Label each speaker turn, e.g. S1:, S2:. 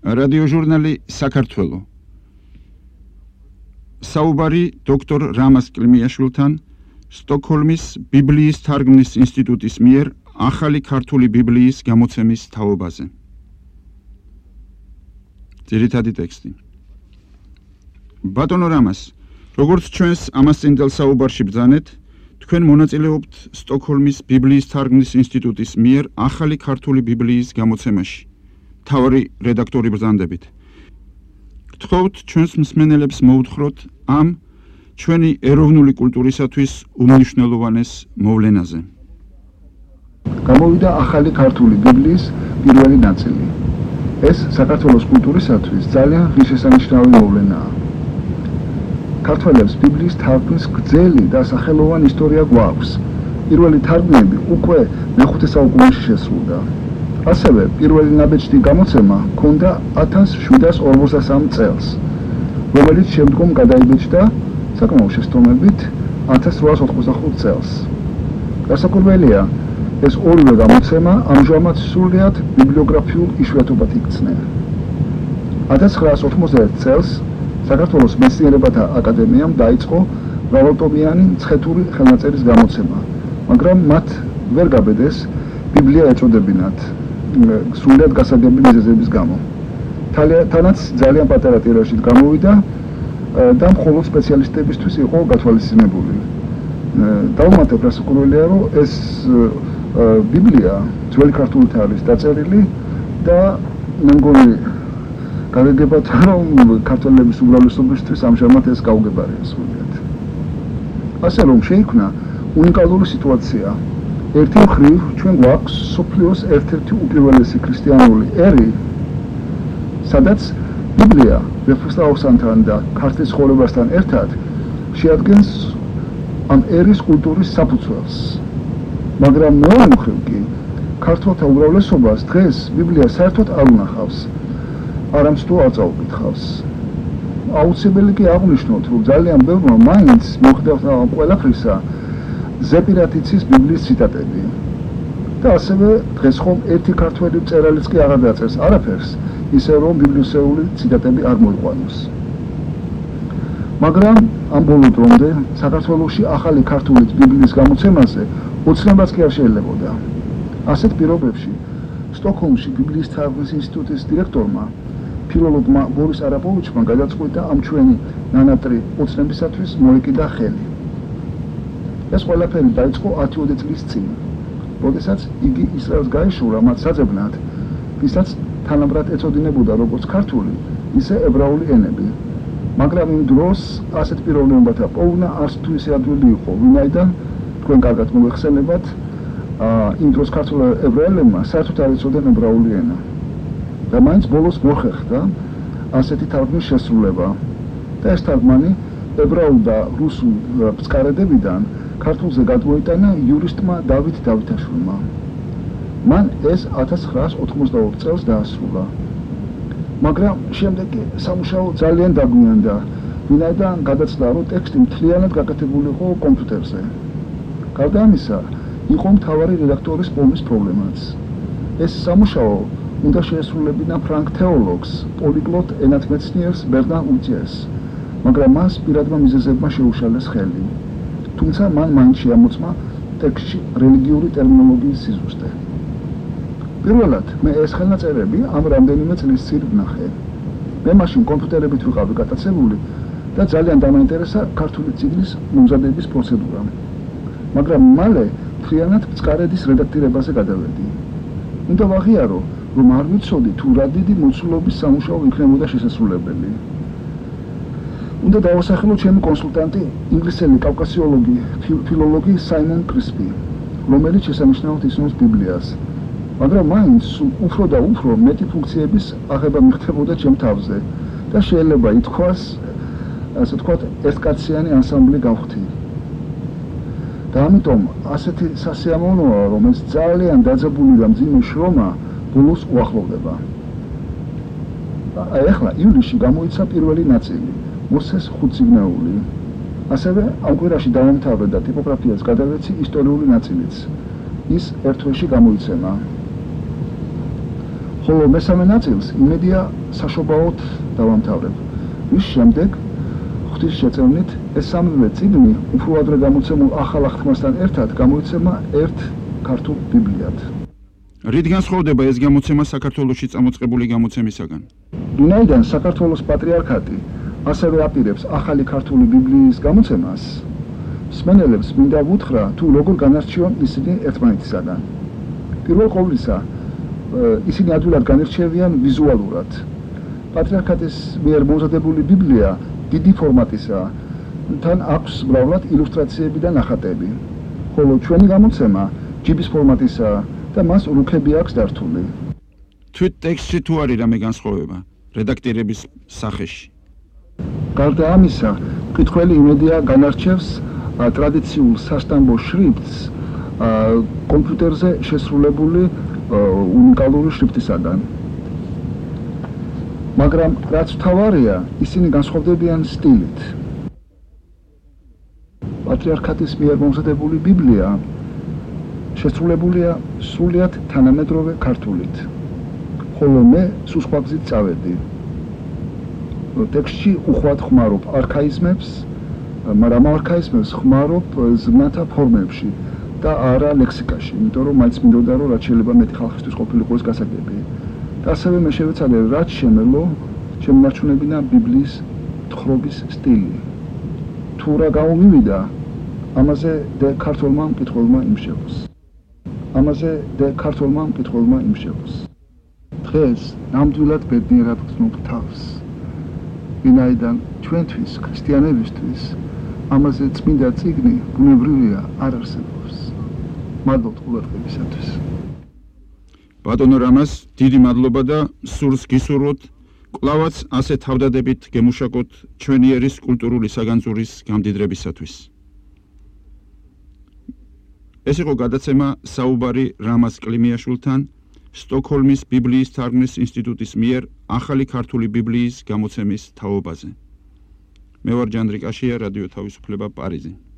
S1: რადიოჟურნალი საქართველო. საუბარი დოქტორ რამაზ კლიმიაშვილთან სტოკჰოლმის ბიბლიის თარგმნის ინსტიტუტის მიერ ახალი ქართული ბიბლიის გამოცემის თაობაზე. ძირითადი ტექსტი. ბატონო რამაზ, როგორც ჩვენს ამას წინდელ საუბარში ბრძანეთ, თქვენ მონაწილეობთ სტოკჰოლმის ბიბლიის თარგმნის ინსტიტუტის მიერ ახალი ქართული ბიბლიის გამოცემაში. თავი რედაქტორი ბრძანდებით. გთხოვთ ჩვენს მსმენელებს მოუთხროთ ამ ჩვენი ეროვნული კულტურისათვის უმნიშვნელოვანეს მოვლენაზე.
S2: გამოვიდა ახალი ქართული ბიბლიის პირველი ნაწილი. ეს საქართველოს კულტურისათვის ძალიან ღირსშესანიშნავი მოვლენაა. ქართველებს ბიბლიის თარგმნის გრძელი და სახელოვანი ისტორია გვაქვს. პირველი თარგმნები უკვე მეხუთე საუკუნეში შესრულდა. ასევე პირველი ნაბეჭდი გამოცემა ჰქონდა 1753 წელს, რომელიც შემდგომ გადაიბეჭდა საკმაო შესტომებით 1885 წელს. გასაკვირველია, ეს ორივე გამოცემა ამჟამად სრულიად ბიბლიოგრაფიულ იშვიათობად იქცნენ. 1991 წელს საქართველოს მეცნიერებათა აკადემიამ დაიწყო მრავალტომიანი მცხეთური ხელნაწერის გამოცემა, მაგრამ მათ ვერ გაბედეს ბიბლია ეწოდებინათ სრულიად გასაგები მიზეზების გამო. თანაც ძალიან პატარა ტირაჟით გამოვიდა და მხოლოდ სპეციალისტებისთვის იყო გათვალისწინებული. დავუმატებ, რასაკვირველია, რომ ეს ბიბლია ძველი ქართულით არის დაწერილი და მე მგონი გაგეგებათ, რომ ქართველების უმრავლესობისთვის ამჟამად ეს გაუგებარია სრულიად. ასე რომ შეიქმნა უნიკალური სიტუაცია. ერთი მხრივ ჩვენ გვაქვს სოფლიოს ერთ-ერთი უპირველესი ქრისტიანული ერი, სადაც ბიბლია ვეფხისტყაოსანთან და ქართლის ცხოვრებასთან ერთად შეადგენს ამ ერის კულტურის საფუძველს. მაგრამ მეორე მხრივ კი ქართველთა უმრავლესობას დღეს ბიბლია საერთოდ არ უნახავს, არამსტო არ წაუკითხავს. აუცილებელი კი აღვნიშნოთ, რომ ძალიან ბევრმა მაინც მოხდათ ყველაფრისა ზეპირად იცის ბიბლიის ციტატები. და ასევე დღეს ხომ ერთი ქართველი მწერალიც კი აღარ დაწერს არაფერს, ისე რომ ბიბლიოსეული ციტატები არ მოიყვანოს. მაგრამ ამ ბოლო დრომდე საქართველოში ახალი ქართული ბიბლიის გამოცემაზე ოცნებაც კი არ შეიძლებოდა. ასეთ პირობებში სტოკჰოლმში ბიბლიის თარგმნის ინსტიტუტის დირექტორმა ფილოლოგმა ბორის არაპოვიჩმა გადაწყვიტა ამ ჩვენი ნანატრი ოცნებისათვის მოეკიდა ხელი. ეს ყველაფერი დაიწყო 10 წლის წინ, როდესაც იგი ისრაელს გაეშურა მათ საძებნად, ვისაც თანაბრად ეწოდინებოდა როგორც ქართული, ისე ებრაული ენები. მაგრამ იმ დროს ასეთ პიროვნებათა პოვნა არც თუ ისე ადვილი იყო, ვინაიდან თქვენ კარგად მოიხსენებათ, იმ დროს ქართულ ებრაელებმა საერთოდ არ იცოდნენ ებრაული ენა. და მაინც ბოლოს მოხერხდა ასეთი თარგმნის შესრულება. და ეს თარგმანი ებრაულ და რუსულ ბწყარედებიდან ქართულზე გადმოიტანა იურისტმა დავით დავითაშვილმა. მან ეს 1982 წელს დაასრულა. მაგრამ შემდეგ სამუშაო ძალიან დაგვიანდა, ვინაიდან გადაწყდა, რომ ტექსტი მთლიანად გაკეთებული იყო კომპიუტერზე. გარდა ამისა, იყო მთავარი რედაქტორის პოვნის პრობლემაც. ეს სამუშაო უნდა შეესრულებინა ფრანგ თეოლოგს, პოლიგლოტ ენათმეცნიერს ბერნარ უტიეს, მაგრამ მას პირადმა მიზეზებმა შეუშალეს ხელი. თუმცა მან მაინც შეამოწმა ტექსტში რელიგიური ტერმინოლოგიის სიზუსტე. პირველად მე ეს ხელნაწერები ამ რამდენიმე წლის წინ ვნახე. მე მაშინ კომპიუტერებით ვიყავი გატაცებული და ძალიან დამაინტერესა ქართული წიგნის მომზადების პროცედურა. მაგრამ მალე მთლიანად ბწყარედის რედაქტირებაზე გადავედი. უნდა ვაღიარო, რომ არ ვიცოდი თუ რა დიდი მოცულობის სამუშაო იქნებოდა შესაძლებელი. უნდა დავასახელო ჩემი კონსულტანტი, ინგლისელი კავკასიოლოგი, ფილოლოგი საიმონ კრისპი, რომელიც შესანიშნავად ისნობს ბიბლიას. მაგრამ მაინც უფრო და უფრო მეტი ფუნქციების აღება მიხდებოდა ჩემ თავზე და შეიძლება ითქვას, ასე ვთქვათ, ერთკაციანი ანსამბლი გავხდი. და ამიტომ ასეთი სასიამოვნოა, რომ ეს ძალიან დაძაბული და მძიმე შრომა ბოლოს უახლოვდება. ახლა ივლისში გამოიცა პირველი ნაწილი, მოსეს ხუთწიგნეული. ასევე ამ კვირაში დავამთავრე და ტიპოგრაფიას გადავეცი ისტორიული ნაწილიც. ის ერთ თვეში გამოიცემა. ხოლო მესამე ნაწილს იმედია საშობაოდ დავამთავრებ. მის შემდეგ ღვთის შეწევნით ეს სამივე წიგნი უფრო ადრე გამოცემულ ახალ აღთქმასთან ერთად გამოიცემა ერთ ქართულ ბიბლიად.
S1: რით განსხვავდება ეს გამოცემა საქართველოში წამოწყებული გამოცემისაგან?
S2: ვინაიდან საქართველოს პატრიარქატი ასევე აპირებს ახალი ქართული ბიბლიის გამოცემას, მსმენელებს მინდა ვუთხრა თუ როგორ განარჩევენ ისინი ერთმანეთისაგან. პირველ ყოვლისა, ისინი ადვილად განირჩევიან ვიზუალურად. პატრიარქატის მიერ მომზადებული ბიბლია დიდი ფორმატისაა, თან აქვს მრავლად ილუსტრაციები და ნახატები, ხოლო ჩვენი გამოცემა ჯიბის ფორმატისაა და მას რუქები აქვს დართული.
S1: თვით ტექსტში თუ არის რამე განსხვავება რედაქტირების სახეში?
S2: გარდა ამისა, მკითხველი იმედია განარჩევს ტრადიციულ სასტამბო შრიფტს კომპიუტერზე შესრულებული უნიკალური შრიფტისაგან. მაგრამ რაც მთავარია, ისინი განსხვავდებიან სტილით. პატრიარქატის მიერ მომზადებული ბიბლია შესრულებულია სრულიად თანამედროვე ქართულით, ხოლო მე სულ სხვა გზით წავედი. ტექსტში უხვად ხმარობ არქაიზმებს, მაგრამ არქაიზმებს ხმარობ ზმნათა ფორმებში და არა ლექსიკაში, იმიტომ რომ მაინც მინდოდა რომ რაც შეიძლება მეტი ხალხისთვის ყოფილიყო ეს გასაგები. და ასევე მე შევეცადე რაც შემელო შემონარჩუნებინა ბიბლიის თხრობის სტილი. თუ რა გამომივიდა, ამაზე ქართველმა მკითხველმა იმშევოს. დღეს ნამდვილად ბედნიერად გრძნობ თავს. ვინაიდან ჩვენთვის, ქრისტიანებისთვის, ამაზე წმინდა წიგნი ბუნებრივია არ არსებობს. მადლობთ ყურადღებისათვის.
S1: ბატონო რამას, დიდი მადლობა და სურს გისურვოთ კვლავაც ასე თავდადებით გემუშაკოთ ჩვენი ერის კულტურული საგანძურის გამდიდრებისათვის. ეს იყო გადაცემა საუბარი რამაზ კლიმიაშვილთან სტოკჰოლმის ბიბლიის თარგმნის ინსტიტუტის მიერ ახალი ქართული ბიბლიის გამოცემის თაობაზე. მე ვარ ჯანდრიკაშია, რადიო თავისუფლება, პარიზი.